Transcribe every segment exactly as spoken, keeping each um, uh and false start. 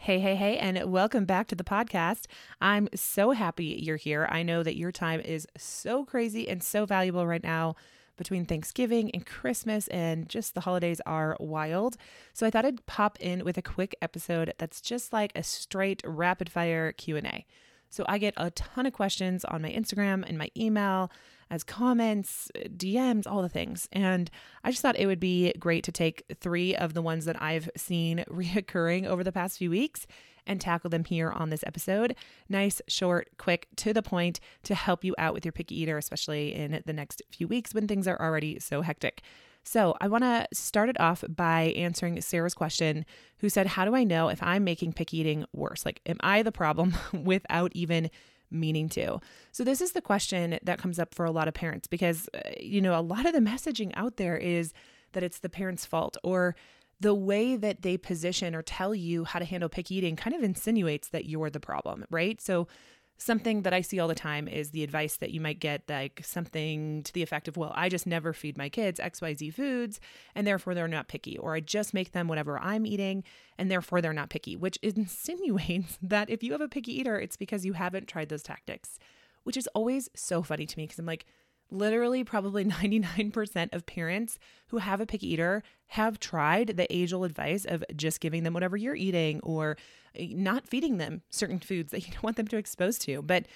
Hey, hey, hey, and welcome back to the podcast. I'm so happy you're here. I know that your time is so crazy and so valuable right now between Thanksgiving and Christmas, and just the holidays are wild. So I thought I'd pop in with a quick episode that's just like a straight rapid fire Q and A. So I get a ton of questions on my Instagram and my email as comments, D Ms, all the things. And I just thought it would be great to take three of the ones that I've seen reoccurring over the past few weeks and tackle them here on this episode. Nice, short, quick, to the point to help you out with your picky eater, especially in the next few weeks when things are already so hectic. So I want to start it off by answering Sarah's question, who said, how do I know if I'm making picky eating worse? Like, am I the problem without even meaning to? So this is the question that comes up for a lot of parents because, uh, you know, a lot of the messaging out there is that it's the parent's fault, or the way that they position or tell you how to handle picky eating kind of insinuates that you're the problem, right? So something that I see all the time is the advice that you might get, like something to the effect of, well, I just never feed my kids X Y Z foods and therefore they're not picky, or I just make them whatever I'm eating and therefore they're not picky, which insinuates that if you have a picky eater, it's because you haven't tried those tactics, which is always so funny to me because I'm like, literally probably ninety-nine percent of parents who have a picky eater have tried the age-old advice of just giving them whatever you're eating or not feeding them certain foods that you don't want them to expose to. But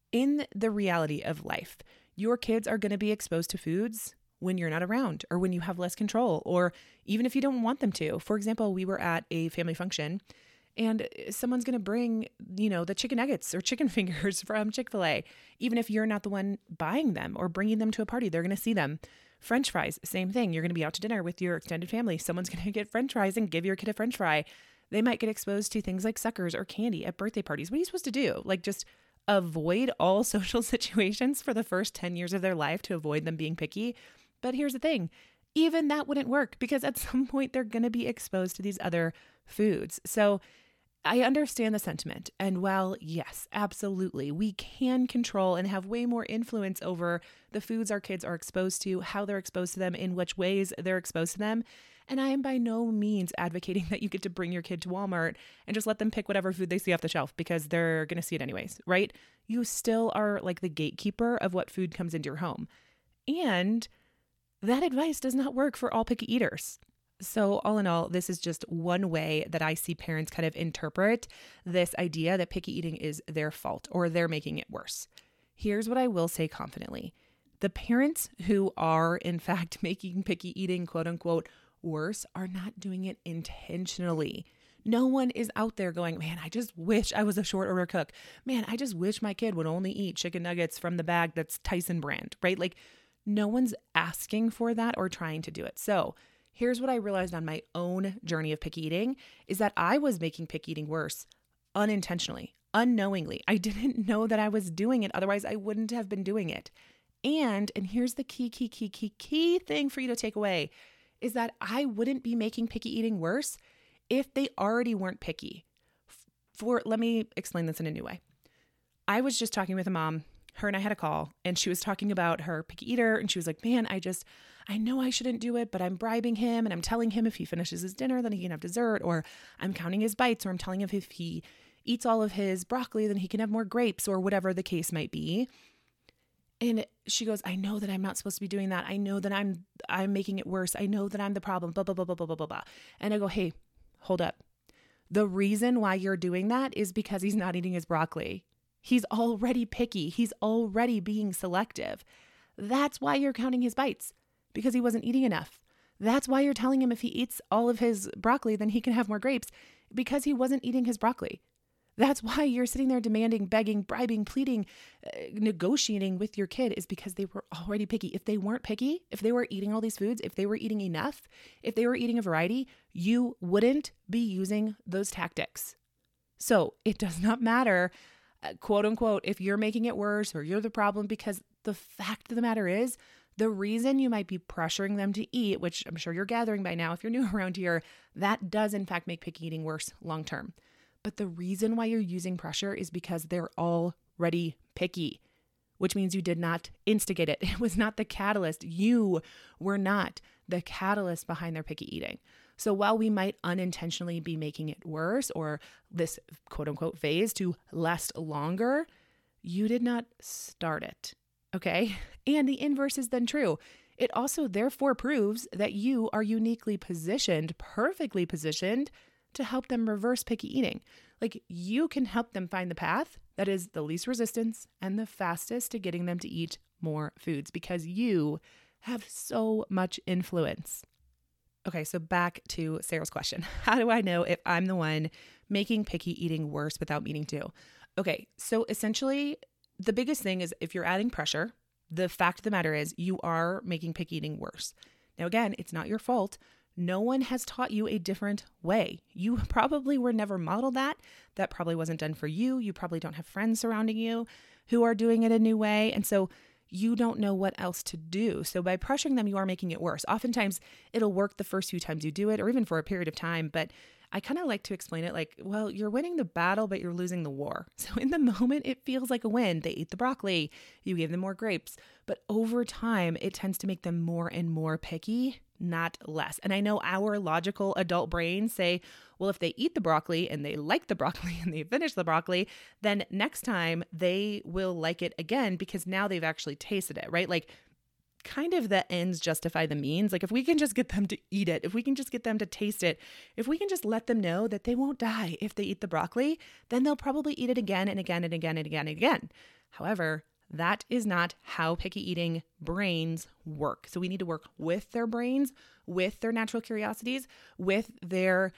in the reality of life, your kids are going to be exposed to foods when you're not around or when you have less control, or even if you don't want them to. For example, we were at a family function and someone's going to bring, you know, the chicken nuggets or chicken fingers from Chick-fil-A. Even if you're not the one buying them or bringing them to a party, they're going to see them. French fries, same thing. You're going to be out to dinner with your extended family. Someone's going to get French fries and give your kid a French fry. They might get exposed to things like suckers or candy at birthday parties. What are you supposed to do? Like, just avoid all social situations for the first ten years of their life to avoid them being picky? But here's the thing. Even that wouldn't work because at some point they're going to be exposed to these other foods. So I understand the sentiment. And while, yes, absolutely, we can control and have way more influence over the foods our kids are exposed to, how they're exposed to them, in which ways they're exposed to them. And I am by no means advocating that you get to bring your kid to Walmart and just let them pick whatever food they see off the shelf because they're going to see it anyways, right? You still are like the gatekeeper of what food comes into your home. And that advice does not work for all picky eaters. So all in all, this is just one way that I see parents kind of interpret this idea that picky eating is their fault or they're making it worse. Here's what I will say confidently. The parents who are in fact making picky eating, quote unquote, worse are not doing it intentionally. No one is out there going, man, I just wish I was a short order cook. Man, I just wish my kid would only eat chicken nuggets from the bag that's Tyson brand, right? Like no one's asking for that or trying to do it. So here's what I realized on my own journey of picky eating is that I was making picky eating worse unintentionally, unknowingly. I didn't know that I was doing it. Otherwise, I wouldn't have been doing it. And, and here's the key, key, key, key, key thing for you to take away is that I wouldn't be making picky eating worse if they already weren't picky. For, let me explain this in a new way. I was just talking with a mom. Her and I had a call and she was talking about her picky eater and she was like, man, I just, I know I shouldn't do it, but I'm bribing him and I'm telling him if he finishes his dinner, then he can have dessert, or I'm counting his bites, or I'm telling him if he eats all of his broccoli, then he can have more grapes, or whatever the case might be. And she goes, I know that I'm not supposed to be doing that. I know that I'm, I'm making it worse. I know that I'm the problem, blah, blah, blah, blah, blah, blah, blah. And I go, hey, hold up. The reason why you're doing that is because he's not eating his broccoli. He's already picky. He's already being selective. That's why you're counting his bites, because he wasn't eating enough. That's why you're telling him if he eats all of his broccoli, then he can have more grapes, because he wasn't eating his broccoli. That's why you're sitting there demanding, begging, bribing, pleading, uh, negotiating with your kid, is because they were already picky. If they weren't picky, if they were eating all these foods, if they were eating enough, if they were eating a variety, you wouldn't be using those tactics. So it does not matter, uh, quote unquote, if you're making it worse or you're the problem, because the fact of the matter is, the reason you might be pressuring them to eat, which I'm sure you're gathering by now if you're new around here, that does in fact make picky eating worse long term. But the reason why you're using pressure is because they're already picky, which means you did not instigate it. It was not the catalyst. You were not the catalyst behind their picky eating. So while we might unintentionally be making it worse or this quote unquote phase to last longer, you did not start it. Okay. And the inverse is then true. It also therefore proves that you are uniquely positioned, perfectly positioned to help them reverse picky eating. Like you can help them find the path that is the least resistance and the fastest to getting them to eat more foods because you have so much influence. Okay, so back to Sarah's question. How do I know if I'm the one making picky eating worse without meaning to? Okay, so essentially the biggest thing is if you're adding pressure, the fact of the matter is you are making picky eating worse. Now, again, it's not your fault. No one has taught you a different way. You probably were never modeled that. That probably wasn't done for you. You probably don't have friends surrounding you who are doing it a new way. And so you don't know what else to do. So by pressuring them, you are making it worse. Oftentimes it'll work the first few times you do it or even for a period of time. But I kind of like to explain it like, well, you're winning the battle, but you're losing the war. So in the moment, it feels like a win. They ate the broccoli, you gave them more grapes, but over time, it tends to make them more and more picky, not less. And I know our logical adult brains say, well, if they eat the broccoli and they like the broccoli and they finish the broccoli, then next time they will like it again because now they've actually tasted it, right? Like kind of the ends justify the means. Like if we can just get them to eat it, if we can just get them to taste it, if we can just let them know that they won't die if they eat the broccoli, then they'll probably eat it again and again and again and again and again. However, that is not how picky eating brains work. So we need to work with their brains, with their natural curiosities, with their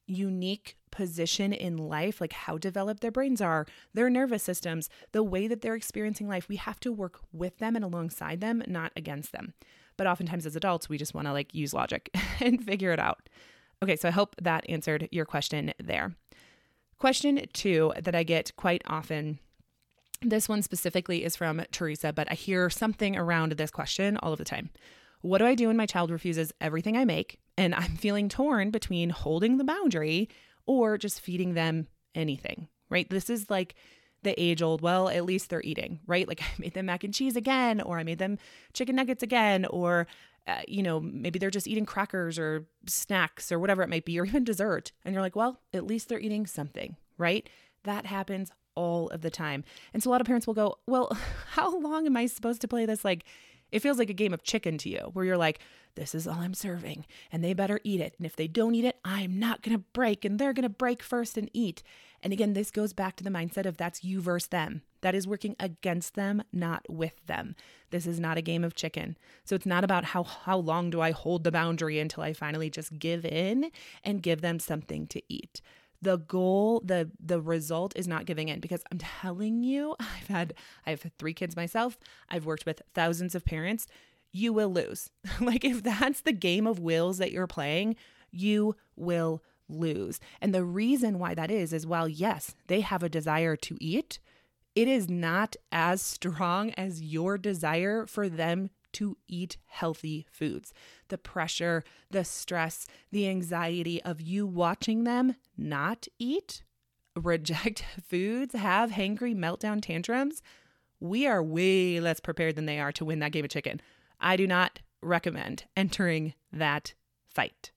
unique position in life, like how developed their brains are, their nervous systems, the way that they're experiencing life. We have to work with them and alongside them, not against them. But oftentimes as adults, we just want to like use logic and figure it out. Okay, so I hope that answered your question there. Question two that I get quite often, this one specifically is from Teresa, but I hear something around this question all of the time. What do I do when my child refuses everything I make and I'm feeling torn between holding the boundary or just feeding them anything, right? This is like the age old, well, at least they're eating, right? Like I made them mac and cheese again, or I made them chicken nuggets again, or, uh, you know, maybe they're just eating crackers or snacks or whatever it might be, or even dessert. And you're like, well, at least they're eating something, right? That happens all of the time. And so a lot of parents will go, well, how long am I supposed to play this? Like, it feels like a game of chicken to you where you're like, this is all I'm serving and they better eat it. And if they don't eat it, I'm not going to break and they're going to break first and eat. And again, this goes back to the mindset of that's you versus them. That is working against them, not with them. This is not a game of chicken. So it's not about how, how long do I hold the boundary until I finally just give in and give them something to eat. The goal, the the result is not giving in, because I'm telling you, I've had, I have three kids myself. I've worked with thousands of parents. You will lose. Like if that's the game of wills that you're playing, you will lose. And the reason why that is, is while yes, they have a desire to eat, it is not as strong as your desire for them to eat healthy foods. The pressure, the stress, the anxiety of you watching them not eat, reject foods, have hangry meltdown tantrums, we are way less prepared than they are to win that game of chicken. I do not recommend entering that fight.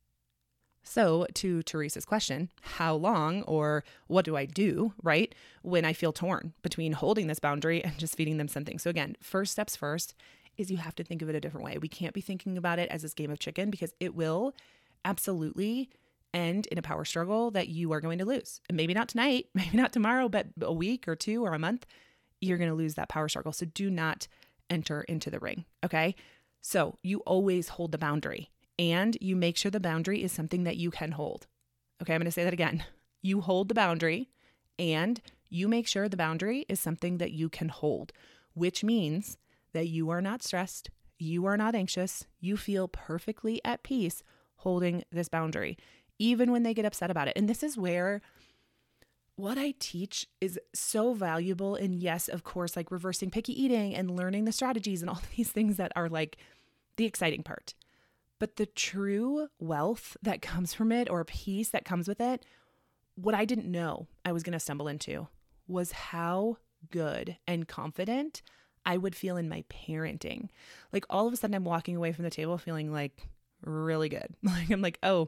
So to Teresa's question, how long or what do I do, right, when I feel torn between holding this boundary and just feeding them something? So again, first steps first is you have to think of it a different way. We can't be thinking about it as this game of chicken, because it will absolutely end in a power struggle that you are going to lose. And maybe not tonight, maybe not tomorrow, but a week or two or a month, you're going to lose that power struggle. So do not enter into the ring. Okay. So you always hold the boundary and you make sure the boundary is something that you can hold. Okay. I'm going to say that again. You hold the boundary and you make sure the boundary is something that you can hold, which means that you are not stressed, you are not anxious, you feel perfectly at peace holding this boundary, even when they get upset about it. And this is where what I teach is so valuable. And yes, of course, like reversing picky eating and learning the strategies and all these things that are like the exciting part. But the true wealth that comes from it, or peace that comes with it, what I didn't know I was going to stumble into was how good and confident I would feel in my parenting. Like all of a sudden I'm walking away from the table feeling like really good. Like I'm like, oh,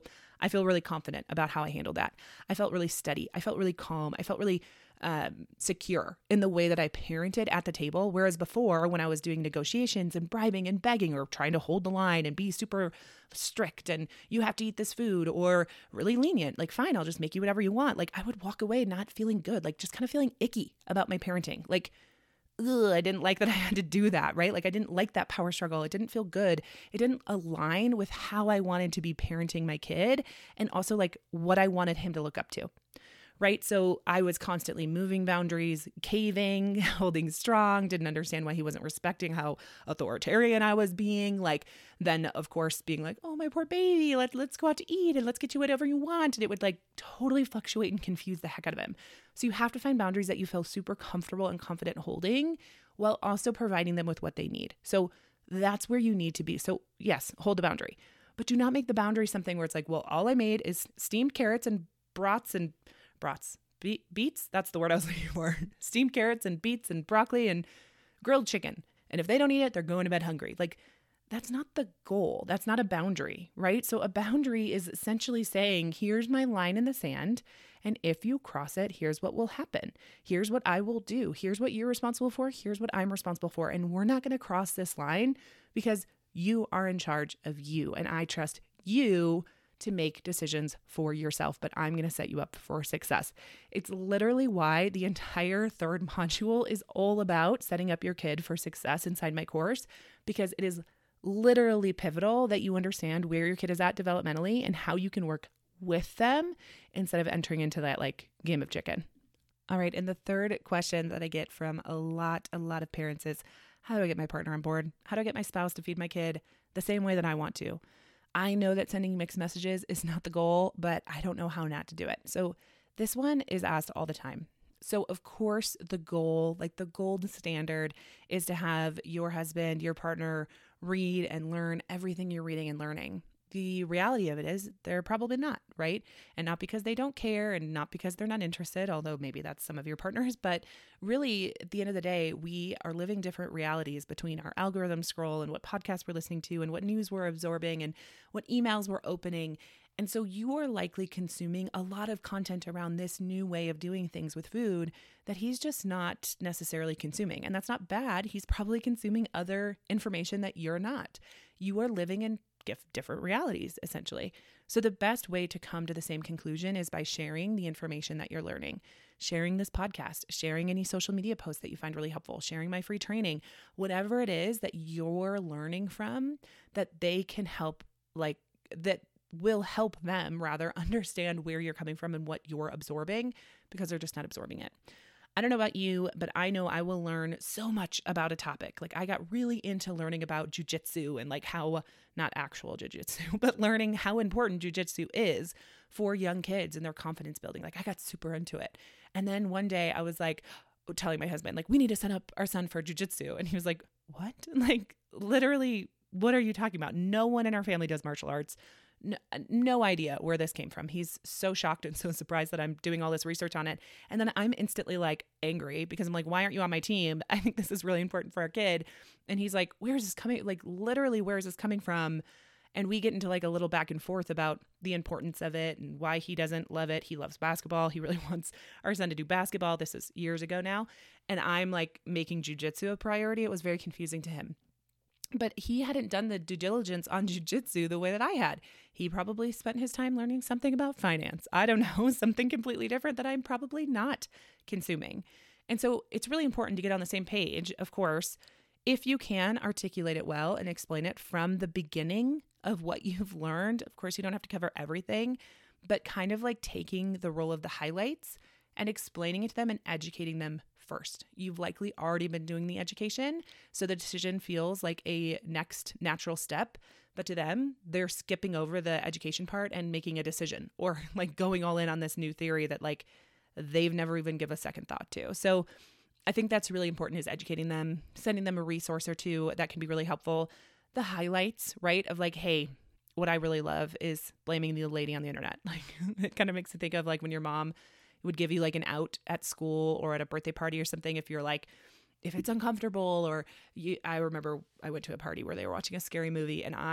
I feel really confident about how I handled that. I felt really steady. I felt really calm. I felt really um, secure in the way that I parented at the table. Whereas before, when I was doing negotiations and bribing and begging or trying to hold the line and be super strict and you have to eat this food, or really lenient, like, fine, I'll just make you whatever you want. Like, I would walk away not feeling good, like just kind of feeling icky about my parenting. Like, ugh, I didn't like that I had to do that, right? Like, I didn't like that power struggle. It didn't feel good. It didn't align with how I wanted to be parenting my kid, and also like what I wanted him to look up to. Right. So I was constantly moving boundaries, caving, holding strong, didn't understand why he wasn't respecting how authoritarian I was being. Like, then, of course, being like, oh, my poor baby, let, let's go out to eat and let's get you whatever you want. And it would like totally fluctuate and confuse the heck out of him. So you have to find boundaries that you feel super comfortable and confident holding, while also providing them with what they need. So that's where you need to be. So yes, hold the boundary, but do not make the boundary something where it's like, well, all I made is steamed carrots and brats and brats, Be- beets. That's the word I was looking for. Steamed carrots and beets and broccoli and grilled chicken. And if they don't eat it, they're going to bed hungry. Like, that's not the goal. That's not a boundary, right? So a boundary is essentially saying, here's my line in the sand. And if you cross it, here's what will happen. Here's what I will do. Here's what you're responsible for. Here's what I'm responsible for. And we're not going to cross this line because you are in charge of you. And I trust you to make decisions for yourself, but I'm going to set you up for success. It's literally why the entire third module is all about setting up your kid for success inside my course, because it is literally pivotal that you understand where your kid is at developmentally and how you can work with them instead of entering into that like game of chicken. All right. And the third question that I get from a lot, a lot of parents is, how do I get my partner on board? How do I get my spouse to feed my kid the same way that I want to? I know that sending mixed messages is not the goal, but I don't know how not to do it. So this one is asked all the time. So of course, the goal, like the gold standard, is to have your husband, your partner read and learn everything you're reading and learning. The reality of it is they're probably not, right? And not because they don't care and not because they're not interested, although maybe that's some of your partners, but really at the end of the day, we are living different realities between our algorithm scroll and what podcasts we're listening to and what news we're absorbing and what emails we're opening. And so you are likely consuming a lot of content around this new way of doing things with food that he's just not necessarily consuming. And that's not bad. He's probably consuming other information that you're not. You are living in different realities, essentially. So the best way to come to the same conclusion is by sharing the information that you're learning, sharing this podcast, sharing any social media posts that you find really helpful, sharing my free training, whatever it is that you're learning from, that they can help, like that will help them rather understand where you're coming from and what you're absorbing, because they're just not absorbing it. I don't know about you, but I know I will learn so much about a topic. Like, I got really into learning about jujitsu and like how, not actual jujitsu, but learning how important jujitsu is for young kids and their confidence building. Like, I got super into it. And then one day I was like telling my husband, like, we need to sign up our son for jujitsu. And he was like, what? Like, literally, what are you talking about? No one in our family does martial arts. No, no idea where this came from. He's so shocked and so surprised that I'm doing all this research on it. And then I'm instantly like angry because I'm like, why aren't you on my team? I think this is really important for our kid. And he's like, where is this coming? Like, literally, where is this coming from? And we get into like a little back and forth about the importance of it and why he doesn't love it. He loves basketball. He really wants our son to do basketball. This is years ago now. And I'm like making jujitsu a priority. It was very confusing to him. But he hadn't done the due diligence on jujitsu the way that I had. He probably spent his time learning something about finance. I don't know, something completely different that I'm probably not consuming. And so it's really important to get on the same page, of course, if you can articulate it well and explain it from the beginning of what you've learned. Of course, you don't have to cover everything, but kind of like taking the role of the highlights and explaining it to them and educating them first. You've likely already been doing the education, so the decision feels like a next natural step. But to them, they're skipping over the education part and making a decision, or like going all in on this new theory that like they've never even given a second thought to. So I think that's really important, is educating them, sending them a resource or two that can be really helpful. The highlights, right, of like, hey, what I really love is blaming the lady on the internet. Like, it kind of makes me think of like when your mom would give you like an out at school or at a birthday party or something, if you're like, if it's uncomfortable, or you, I remember I went to a party where they were watching a scary movie and I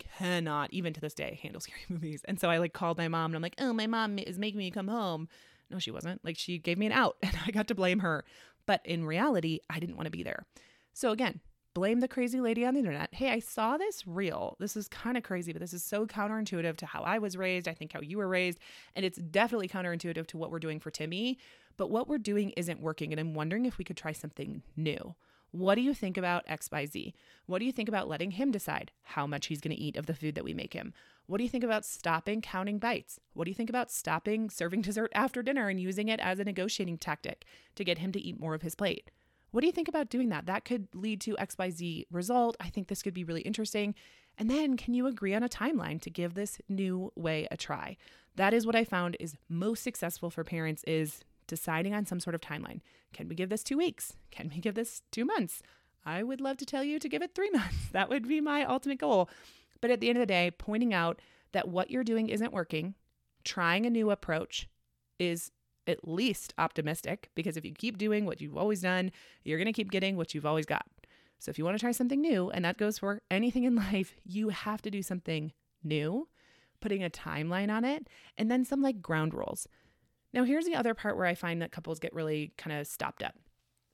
cannot, even to this day, handle scary movies. And so I like called my mom and I'm like, oh, my mom is making me come home. No, she wasn't. Like, she gave me an out and I got to blame her. But in reality, I didn't want to be there. So again, blame the crazy lady on the internet. Hey, I saw this reel. This is kind of crazy, but this is so counterintuitive to how I was raised. I think how you were raised. And it's definitely counterintuitive to what we're doing for Timmy. But what we're doing isn't working. And I'm wondering if we could try something new. What do you think about X Y Z? What do you think about letting him decide how much he's going to eat of the food that we make him? What do you think about stopping counting bites? What do you think about stopping serving dessert after dinner and using it as a negotiating tactic to get him to eat more of his plate? What do you think about doing that? That could lead to X Y Z result. I think this could be really interesting. And then can you agree on a timeline to give this new way a try? That is what I found is most successful for parents, is deciding on some sort of timeline. Can we give this two weeks? Can we give this two months? I would love to tell you to give it three months. That would be my ultimate goal. But at the end of the day, pointing out that what you're doing isn't working, trying a new approach is at least optimistic, because if you keep doing what you've always done, you're going to keep getting what you've always got. So if you want to try something new, and that goes for anything in life, you have to do something new, putting a timeline on it, and then some like ground rules. Now, here's the other part where I find that couples get really kind of stopped up.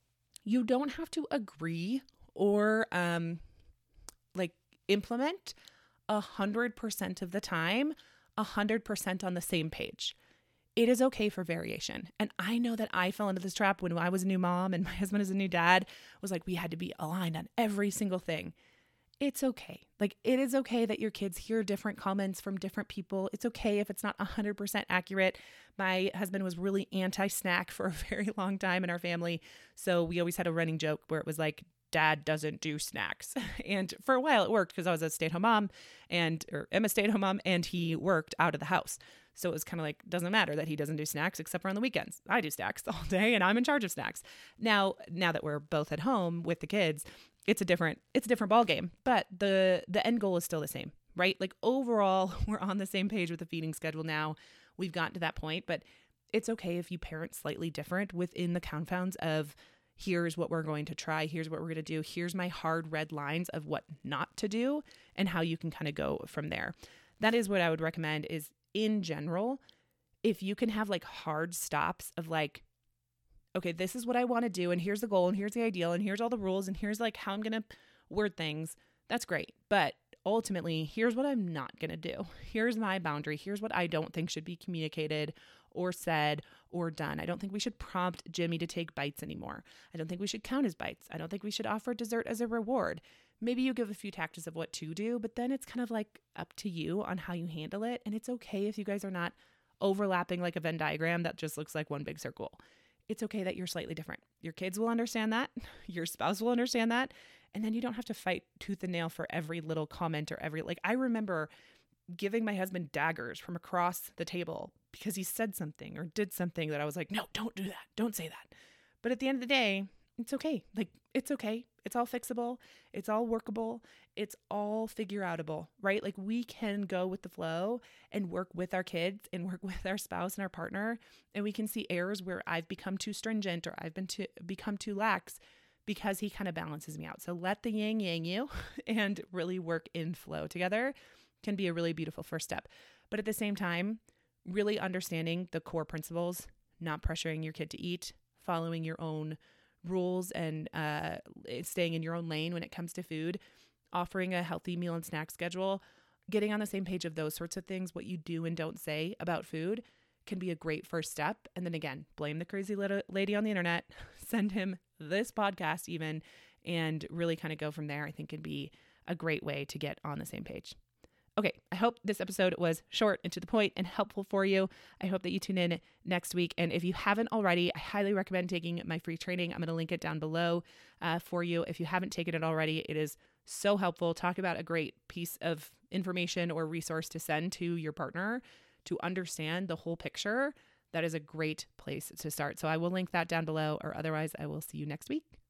You don't have to agree or um, like implement a hundred percent of the time, a hundred percent on the same page. It is okay for variation. And I know that I fell into this trap when I was a new mom and my husband is a new dad. It was like we had to be aligned on every single thing. It's okay. Like, it is okay that your kids hear different comments from different people. It's okay if it's not one hundred percent accurate. My husband was really anti-snack for a very long time in our family. So we always had a running joke where it was like, Dad doesn't do snacks. And for a while it worked because I was a stay-at-home mom and, or am a stay-at-home mom, and he worked out of the house. So it was kind of like, doesn't matter that he doesn't do snacks except for on the weekends. I do snacks all day and I'm in charge of snacks. Now, now that we're both at home with the kids, it's a different, it's a different ball game, but the, the end goal is still the same, right? Like overall, we're on the same page with the feeding schedule now. We've gotten to that point, but it's okay if you parent slightly different within the confounds of here's what we're going to try. Here's what we're going to do. Here's my hard red lines of what not to do and how you can kind of go from there. That is what I would recommend is, in general, if you can have like hard stops of like, okay, this is what I want to do, and here's the goal, and here's the ideal, and here's all the rules, and here's like how I'm going to word things, that's great. But ultimately, here's what I'm not going to do. Here's my boundary. Here's what I don't think should be communicated or said or done. I don't think we should prompt Jimmy to take bites anymore. I don't think we should count his bites. I don't think we should offer dessert as a reward. Maybe you give a few tactics of what to do, but then it's kind of like up to you on how you handle it. And it's okay if you guys are not overlapping like a Venn diagram that just looks like one big circle. It's okay that you're slightly different. Your kids will understand that. Your spouse will understand that. And then you don't have to fight tooth and nail for every little comment or every, like, I remember giving my husband daggers from across the table because he said something or did something that I was like, no, don't do that. Don't say that. But at the end of the day, it's okay. Like, it's okay. It's all fixable. It's all workable. It's all figure outable, right? Like, we can go with the flow and work with our kids and work with our spouse and our partner. And we can see errors where I've become too stringent or I've been too, become too lax because he kind of balances me out. So let the yin yang you and really work in flow together can be a really beautiful first step. But at the same time, really understanding the core principles, not pressuring your kid to eat, following your own rules and uh, staying in your own lane when it comes to food, offering a healthy meal and snack schedule, getting on the same page of those sorts of things, what you do and don't say about food can be a great first step. And then again, blame the crazy lady on the internet, send him this podcast even, and really kind of go from there. I think can be a great way to get on the same page. Okay, I hope this episode was short and to the point and helpful for you. I hope that you tune in next week. And if you haven't already, I highly recommend taking my free training. I'm going to link it down below uh, for you. If you haven't taken it already, it is so helpful. Talk about a great piece of information or resource to send to your partner to understand the whole picture. That is a great place to start. So I will link that down below, or otherwise I will see you next week.